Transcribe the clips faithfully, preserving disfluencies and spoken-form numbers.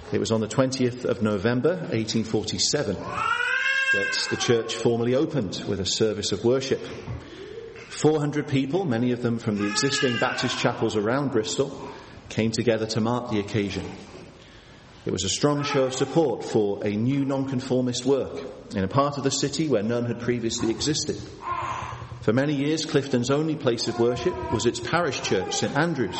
It was on the twentieth of November, eighteen forty-seven, that the church formally opened with a service of worship. four hundred people, many of them from the existing Baptist chapels around Bristol, came together to mark the occasion. It was a strong show of support for a new nonconformist work in a part of the city where none had previously existed. For many years, Clifton's only place of worship was its parish church, St Andrew's.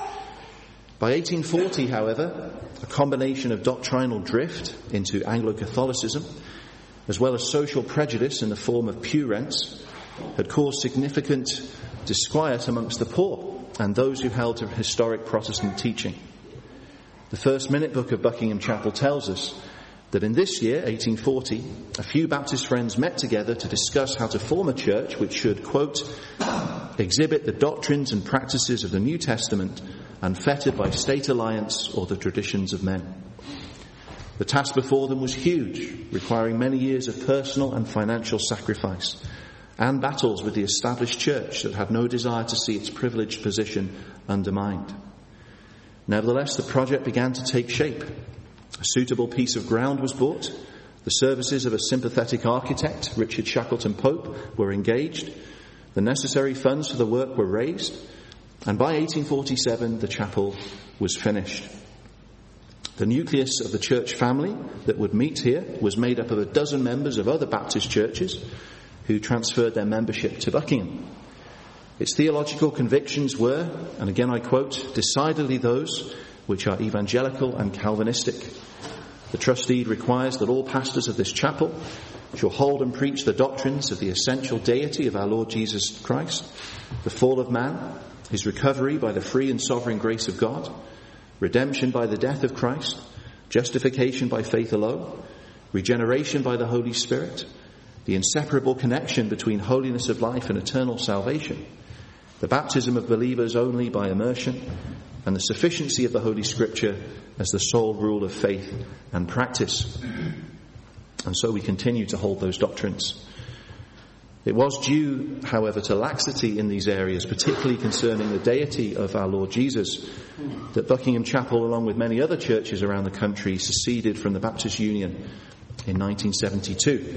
By eighteen forty, however, a combination of doctrinal drift into Anglo-Catholicism, as well as social prejudice in the form of pew rents, had caused significant disquiet amongst the poor and those who held to historic Protestant teaching. The First Minute Book of Buckingham Chapel tells us that in this year, eighteen forty, a few Baptist friends met together to discuss how to form a church which should, quote, exhibit the doctrines and practices of the New Testament, unfettered by state alliance or the traditions of men. The task before them was huge, requiring many years of personal and financial sacrifice, and battles with the established church that had no desire to see its privileged position undermined. Nevertheless, the project began to take shape. A suitable piece of ground was bought. The services of a sympathetic architect, Richard Shackleton Pope, were engaged. The necessary funds for the work were raised. And by eighteen forty-seven, the chapel was finished. The nucleus of the church family that would meet here was made up of a dozen members of other Baptist churches who transferred their membership to Buckingham. Its theological convictions were, and again I quote, decidedly those which are evangelical and Calvinistic. The trustee requires that all pastors of this chapel shall hold and preach the doctrines of the essential deity of our Lord Jesus Christ, the fall of man, his recovery by the free and sovereign grace of God, redemption by the death of Christ, justification by faith alone, regeneration by the Holy Spirit, the inseparable connection between holiness of life and eternal salvation, the baptism of believers only by immersion, and the sufficiency of the Holy Scripture as the sole rule of faith and practice. And so we continue to hold those doctrines. It was due, however, to laxity in these areas, particularly concerning the deity of our Lord Jesus, that Buckingham Chapel, along with many other churches around the country, seceded from the Baptist Union in nineteen seventy-two.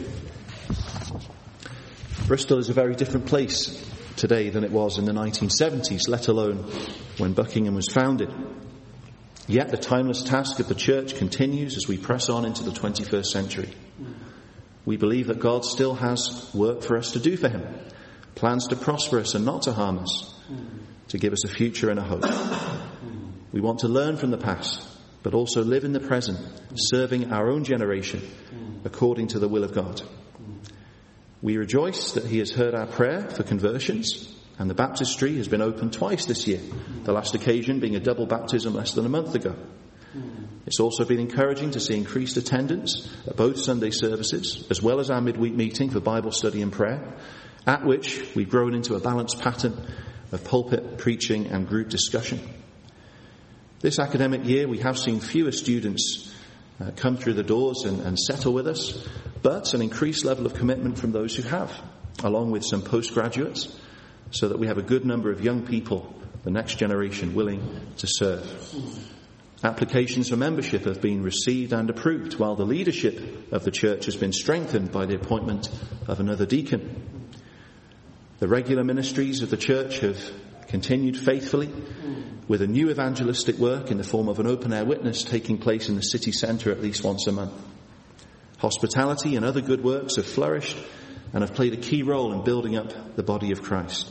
Bristol is a very different place today than it was in the nineteen seventies, let alone when Buckingham was founded. Yet the timeless task of the church continues as we press on into the twenty-first century. We believe that God still has work for us to do for him, plans to prosper us and not to harm us, to give us a future and a hope. We want to learn from the past, but also live in the present, serving our own generation according to the will of God. We rejoice that he has heard our prayer for conversions, and the baptistry has been opened twice this year, the last occasion being a double baptism less than a month ago. It's also been encouraging to see increased attendance at both Sunday services, as well as our midweek meeting for Bible study and prayer, at which we've grown into a balanced pattern of pulpit preaching and group discussion. This academic year we have seen fewer students uh, come through the doors and, and settle with us, but an increased level of commitment from those who have, along with some postgraduates, so that we have a good number of young people, the next generation, willing to serve. Applications for membership have been received and approved, while the leadership of the church has been strengthened by the appointment of another deacon. The regular ministries of the church have continued faithfully, with a new evangelistic work in the form of an open-air witness taking place in the city centre at least once a month. Hospitality and other good works have flourished and have played a key role in building up the body of Christ.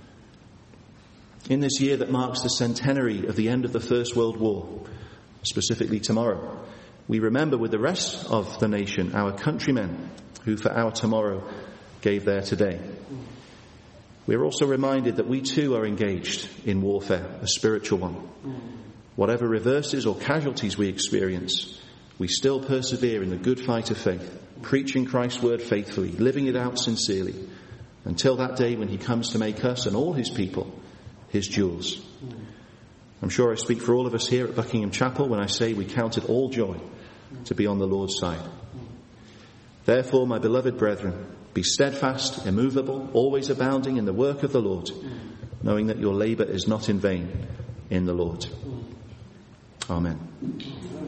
In this year that marks the centenary of the end of the First World War, specifically tomorrow, we remember with the rest of the nation our countrymen who for our tomorrow gave their today. We are also reminded that we too are engaged in warfare, a spiritual one. Whatever reverses or casualties we experience, we still persevere in the good fight of faith, preaching Christ's word faithfully, living it out sincerely, until that day when he comes to make us and all his people his jewels. I'm sure I speak for all of us here at Buckingham Chapel when I say we count it all joy to be on the Lord's side. Therefore, my beloved brethren, be steadfast, immovable, always abounding in the work of the Lord, knowing that your labour is not in vain in the Lord. Amen.